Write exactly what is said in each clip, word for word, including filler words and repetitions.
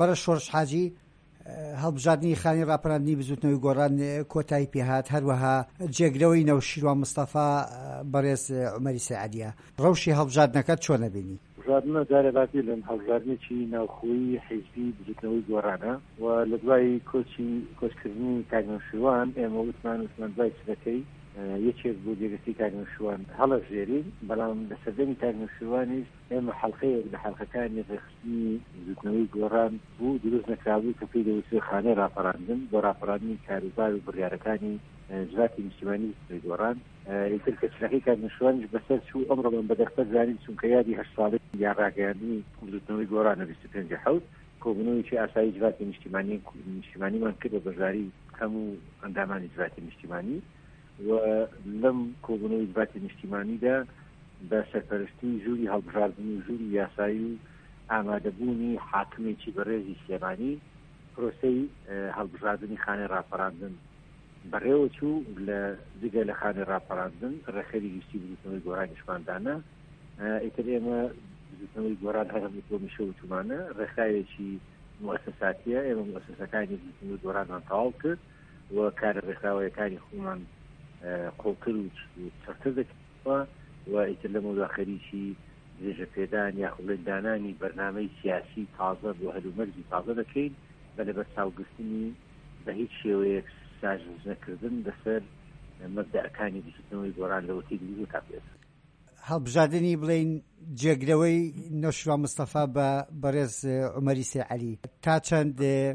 بەرە شۆڕش حاجی هەڵبژاردننی خانی ڕاپەڕاندنی بزوتنەوەی گۆڕان کۆتایی پێهات، هەروەها جێگرەوەی نەوشیروان مستەفا بەڕێز عومەری سەعەدیە. ڕەوشی هەڵبژاردنەکەت چۆنە بینی؟ هەڵبژاردنە جارێباتی لەم هەڵبژاردنێکی ناوخۆیی حیزبی بزوتنەوەی گۆڕانە و لە دوای کۆچی کۆچکردنی کاگنەوشیروان ئێمە وتمان وتمان دوای چەکەی یەکێک بۆ جێگەستی کاگنەوشیروان هەڵەژێرین، بەڵام لە سەردەمی کاگنەوشیروانیش ئێمە حەڵقەیەک لە حەڵقەکانی ڕێخستنی بزوتنەوەی گۆڕان بوو دروست نەکرابوو کە پێی دەوترێت خانەی ڕاپەڕاندن بۆ ڕاپەڕاندنی کاروبار و بڕیارەکانی جواتی نیشتیمانی بزوتنەوەی گۆڕان. ئیتر کە چرەکەی کاگنەوشیروانیش بەسەر چوو ئەمڕۆ بەدەخپەت زانین چونکە یادی هەشت ساڵی یاڕاگەیاندنی بزوتنەوەی گۆڕانە بیست و پێنج حەوت کۆبوونەوەیکی ئاسایی جواتی نیشتیمانی نیشتیمانیمان کرد بە بەژاری هەموو ئەندامانی جواتی نیشتیمانی و لەم کۆبوونەوەی جواتی نیشتیمانیدا بە سەرپەرشتی ژووری هەڵبژاردننی و ژووری یاسایی و ئامادەبوونی حاکمێکی بەڕێزی سلێمانی پرۆسەی هەڵبژاردننی خانەی ڕاپەڕاندن بەڕێوە چوو لە جگە لە خانەی ڕاپەڕاندن ڕێخەری ویستی بزوتنەوەی گۆڕانیشماندانە. ئیتر ئێمە بزوتنەوەی گۆڕان هەرمی تۆ میشە و تومانە ڕێخایەکی موسساتیە، ئێمە موسسەکانی بزوتنەوەی گۆڕانمان تەواو کرد و کارە ڕێکخراوەیەکانی خۆمان قۆڵکرد و چڕتر دەکەوە و ئیتر لە مەوضوع خەریکی درێژە پێدان یا خوڵێندانانی بەرنامەی سیاسی تازە بۆ هەلومەرجی تازە دەکەین بە لەبەر چاوگرتنی بە هیچ شێوەیەک ساژ نەکردن لەسەر مەبدەعەکانی بزوتنەوەی گۆڕان لەوەتی دوو تا پێ. هەڵبژاردننی بڵێن جێگرەوەی نەوشیروان مستەفا بە بەڕێز عومەری سەعەلی تا چەند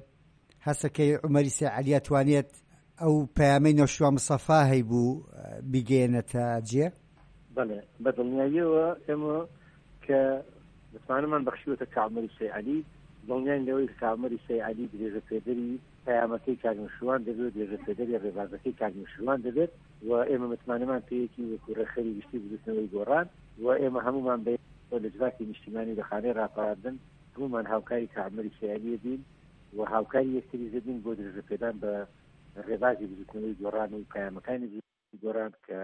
هەسەکەی عومەری سەعەلی ئەتوانێت ئەو پەیامەی نەوشیروان مستەفا هەیبوو بیگەێنێتە جێ؟ بەڵێ بەدڵنیاییەوە ئێمە کە دەتوانمان بەخشیوەتە کە عومەری سەعەلی دڵنیان لەوەی کە عومەری سەعەلی درێژە پێدەری پەیامەکەی کاگنەوشیروان دەبێت درێژە پێدەری ڕێبازەکەی کاگنەوشیروان دەبێت و ئێمە متمانەمان پێیەکی وەکو ڕێخەری ویستی بزوتنەوەی گۆڕان و ئێمە هەمومان بە لە جواتی نیشتیمانی لە خانەی ڕاپەڕاندن هەمومان هاوکاری کە عومەری سەعەلی بین و هاوکاری یەکتری دەبین بۆ درێژە پێدان بە ڕێبازی بزوتنەوەی گۆڕان و پەیامەکانی بزوتنەوەی گۆڕان کە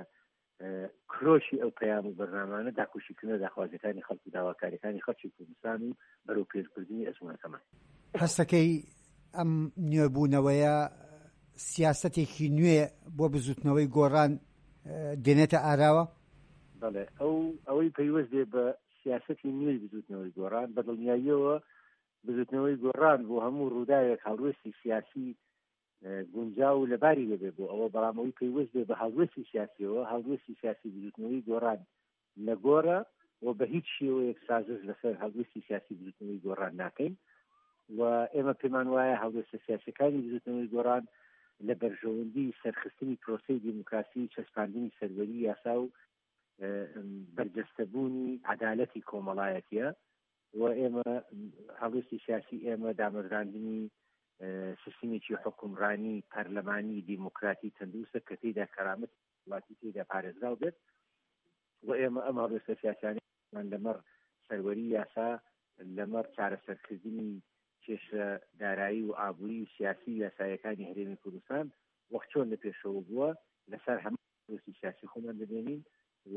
کرۆشی ئەو پەیام و بەرنامانە داکۆشیکردنە داخوازەکانی خەڵک و داواکاریەکانی خەڵکی کوردستان و بەرەو پێشبردننی ئەزمونەکەمان. هەستەکەی ئەم نوێبوونەوەیە سیاسەتێکی نوێ بۆ بزوتنەوەی گۆڕان دێنێتە ئاراوە؟ بەڵێ ئەو ئەوەی پەیوەست دێ بە سیاسەتی نوێی بزوتنەوەی گۆڕان بەدڵنیاییەوە بزوتنەوەی گۆڕان بۆ هەموو ڕووداوێک هەڵوێستی سیاسی گونجاو لەباری دەبێ بۆ ئەوە بەڵامەوەی پەیوەست دێ بە هەڵوێستی سیاسیەوە هەڵوێستی سیاسی بزوتنەوەی گۆڕان لە گۆڕە و بە هیچ شێوەیەک سازش لەسەر هەڵوێستی سیاسی بزوتنەوەی گۆڕان ناکەین و ئێمە پێمان وایە هەڵوێستە سیاسەکانی بزوتنەوەی گۆڕان لە بەرژەوەندی سەرخستنی پرۆسەی دیموکراسی چەسپاندنی سەروەری یاسا و بەرجەستەبوونی عەدالەتی کۆمەڵایەتیە و ئێمە هەڵوێستی سیاسی ئێمە دامەزراندنی سیستەمێکی حکومڕانی پەرلەمانی دیموکراتی تەندروستە کە تێیدا کەرامەت وڵاتی تێیدا پارێزراو بێت و ئێمە ئەم هەڵوێستە سیاسیانەمان لەمەڕ سەروەری یاسا لەمەڕ چارەسەرکردنی کێشە دارایی و ئابووری و سیاسی یاسایەکانی هەرێمی کوردستان وەک چۆن لە پێشەوە بووە لەسەر هەموو هەڵوێستی سیاسی خۆمان دەبێنین و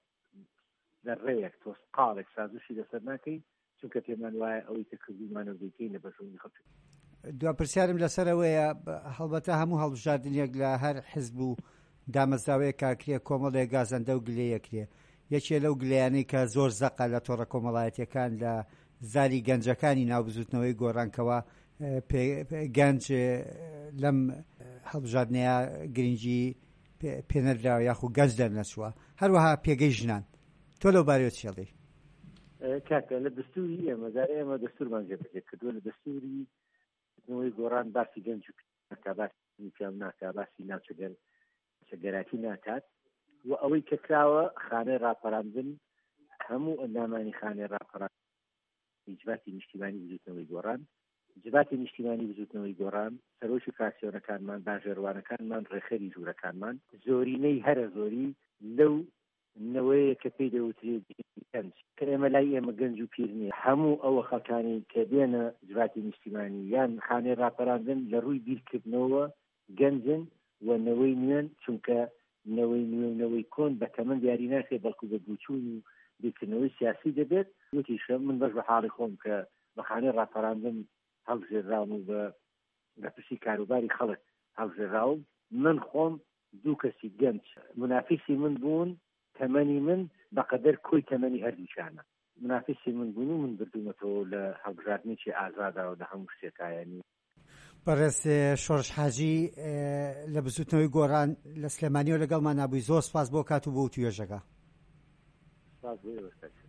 ذرەیەک تۆسقاڵێک سازشی لەسەر ناکەین چونکە پێمان وایە ئەوەی کە کردومانە بکەین لە بەرژەوەندی خەڵک. دوپرسیارم لەسەرەوەیە هەڵبەتە هەموو هەڵبژاردنێک لە هەر حزب و دامەزراوەیە کاکرێ کۆمەڵێک گازەندە و گلەیەکرێ یەکێ لەو گلەیانەی کە زۆر زەقە لە تۆڕە کۆمەڵایەتیەکان لە زاری گەنجەکانی ناوبزوتنەوەی گۆڕانکەوە گەنج لەم هەڵبژاردنەیە گرنگی پێنەدراوە یاخو گەنج دەرنەچووە هەروەها پێگەی ژنان. تۆ لەو بارەوە چێڵی؟ کاکە لە دەستوری ئێمە زارە ئێمە دەستورمان جێبەجێ کردووە لە دەستوری نەوەی گۆڕان باسی گەنج و ناکا باسی پیام ناکا باسی ناوچەگەر چەگەراتی ناکات و ئەوەی کە کراوە خانەی ڕاپەڕاندن هەموو ئەندامانی خانەی ڕاپەڕاندن جواتی نیشتیمانی بزوتنەوەی گۆڕان جواتی نیشتیمانی بزوتنەوەی گۆڕان سەرۆکی فراکسیۆنەکانمان باژێڕوانەکانمان ڕێخەری ژوورەکانمان زۆرینەی هەرە زۆری لەو نەوەیە کە پێی دەوترێت گەنج کە ئێمە لای ئێمە گەنج و پیر نییە هەموو ئەوە خەڵکانی کە دێنە جواتی نیشتیمانی یان خانەی ڕاپەڕاندن لە ڕووی بیرکردنەوە گەنجن و نەوەی نوێن چونکە نەوەی نوێنەوەی کۆن بە تەمەن دیاری ناکرێت بەڵکو بە دووچوون و بیرکردنەوەی سیاسی دەبێت وتیشە من بەش بە حاڵی خۆم کە بە خانەی ڕاپەڕاندن هەڵبژێراون و بە بەپرسی کاروباری خەڵک هەڵبژێراون. من خۆم دوو کەسی گەنج منافیسی من بوون، تەمەنی من بەقەدەر کۆی تەمەنی هەردووشانە. منافیسی من بوون و من بردوومەتەوە لە هەڵبژاردنێکی ئازادەوە لە هەموو شتێکایانی. بەڕێز شۆڕش حاجی لە بزوتنەوەی گۆڕان لە سلێمانیەوە لەگەڵمان نبووی، زۆر سپاس بۆ کات و بۆ توێژەکە. سپاس بۆ ئێوە.